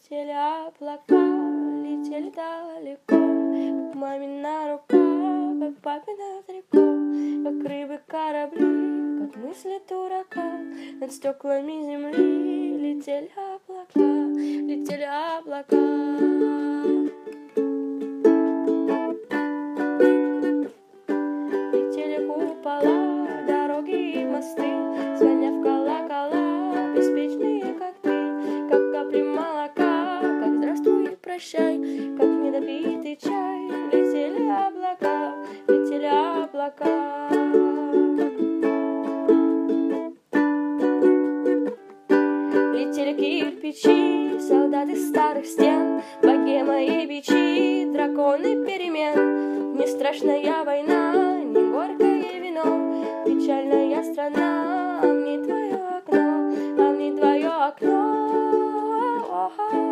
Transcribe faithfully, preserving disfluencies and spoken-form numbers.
Летели облака, летели далеко, как мамина рука, как папина трико, как рыбы корабли, как мысли дурака. Над стеклами земли летели облака, летели облака. Летели купола, дороги и мосты, звоня в колокола, беспечные, как ты, как капли молока, как здравствуй и прощай, как недопитый чай. Летели облака, летели облака. Летели кирпичи, солдаты старых стен, богема и бичи, драконы перемен. Не страшная война, не горькое вино, печальная страна, а в ней твое окно, а в ней твое окно.